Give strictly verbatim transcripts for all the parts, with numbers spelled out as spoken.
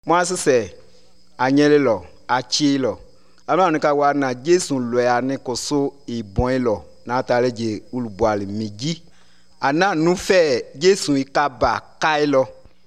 Moi c'est anyelelo achilo. Alors on ka wa na Jesu lo ya ne koso e bon lo na tale je ulubwali migi. Ana nu fe Jesu ikaba kailo.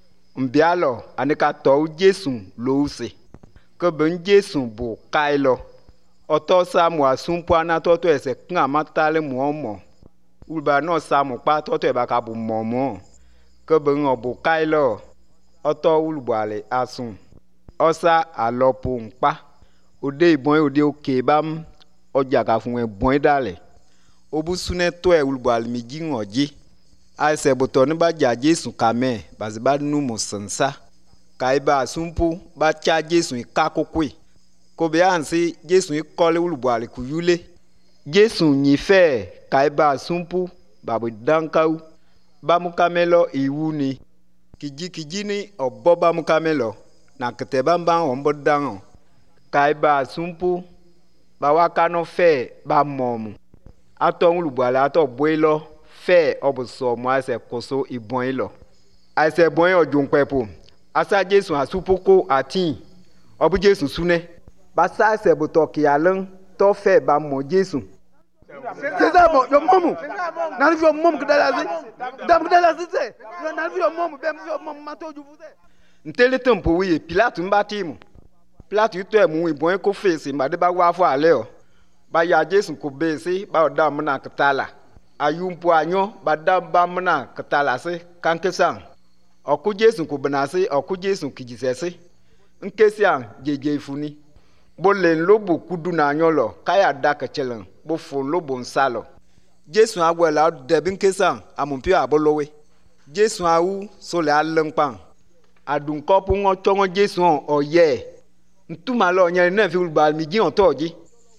Mbialo anika to Jesu lo use. Ko ben Jesu bo kailo. Oto sa mo asumpo ana to to ese kan matale mo omo. Ulba no sa mo pa to to e ba ka bu momo. Ko ben obo kailo. Oto ulubwali asun. Osa alopo npa. Ode ibon ode oke bam oja ka fun e bon dale. Obusune to e ulubwali migi ngoji. Aise botoni ba ja Jesu kame baziba nu mo sansa. Kaiba sumpu ba cha Jesu ikakokwe. Kobe ansi Jesu ikole ulubwali kuyule. Jesu nyife kaiba sumpu babu dankau. Ba mukamelo iwuni. Kiji kiji ni obo ba mukamelo. Na keteba mba ombo dango. Kaiba sumpu ba wakano fe ba momu. Ato ulubwali ato boilo. Fe obuso mo ase koso ibon ilo. Ase bon yo junpepo. Asa Jesu asupoko atin. Obu Jesu sune. Ba sa ase botoki alan to fe ba mo Jesu. C'est ça bon, yo momu. Na li yo momu kdalazi. Dam kdalazi se. Na li yo momu, be yo momu mato ju fuze. Ntele tempo wi Pilate mbati mu. Pilate yuto e mu ibon ko face mba de ba wa fo ale o. Ba ya Jesu ko be se ba odam na katala. Ayumpo anyo badamba mna katalase kankesan oku Jesu ko benase oku Jesu kijisese nkesian jeje ifuni bo len lobo kudu na anyo lo kaya daka chelen bo fon lobo nsalo Jesu agwela debin kesan amumpio abolowe Jesu awu so le alenpan adun kopu ngo chongo Jesu oye ntuma lo nya na fi ulbal miji ontoji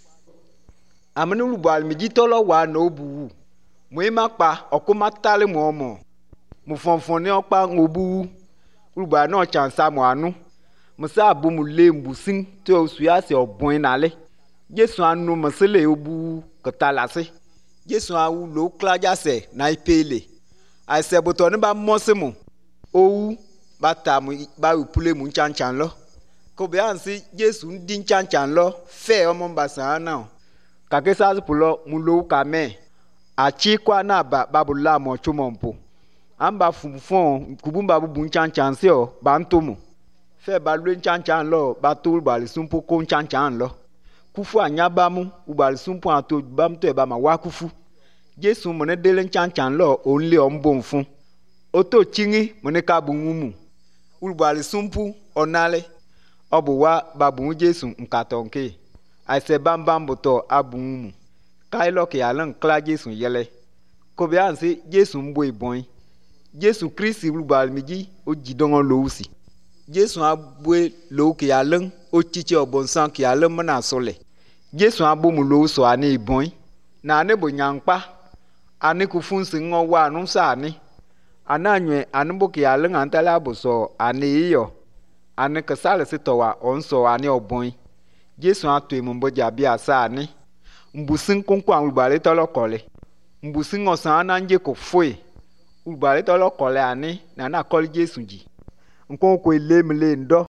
amanu ulbal miji tolo wa no buwu Mwema pa okuma tale mo omo. Mufonfone okpa ngobu. Ulba no chansa mo anu. Musa abu mu le mbusin to osuya se obon nale. Jesu anu masele obu katalase. Jesu awu lo klaja se na ipele. Aise botoni ba mosemu. Owu bata mu ba upule mu chanchan lo. Ko be ansi Jesu ndin chanchan lo fe omo mbasa na. Kakesa pulo mu lo kame. Achi kwa na ba babula mo chumompo. Amba fumfon kubumba bubu nchanchanse o ba ntomo. Fe ba lu nchanchan lo ba to ubali sumpo ko nchanchan lo. Kufu anyabamu ubali sumpo ato bamto e ba ma wa kufu. Jesu mone dele nchanchan lo onle ombo mfun. Oto chingi mone ka bungumu. Ubali sumpo onale. Obu wa babu Jesu nkatonke. Aise bambambo to abungumu. Kailo ki alan kla Jesu yele. Kobe ansi Jesu mbo ibon. Jesu Christi ulubal miji o jidongon lo usi. Jesu abwe lo ki alan o chiche obonsan ki alan mana sole. Jesu abo mu lo so ani ibon. Na ane bo nyankpa. Ane kufunsi ngo wa anunsa ani. Ananywe anumbo ki alan antala abo so ani iyo. Ane kasale sitowa onso ani obon. Jesu atu imumbo jabi asa ani. Mbusin konkwa ulbale tolo kole. Mbusin osan anje ko foe. Ulbale tolo kole ani na na kole Jesu ji. Nkon ko ele mle ndo.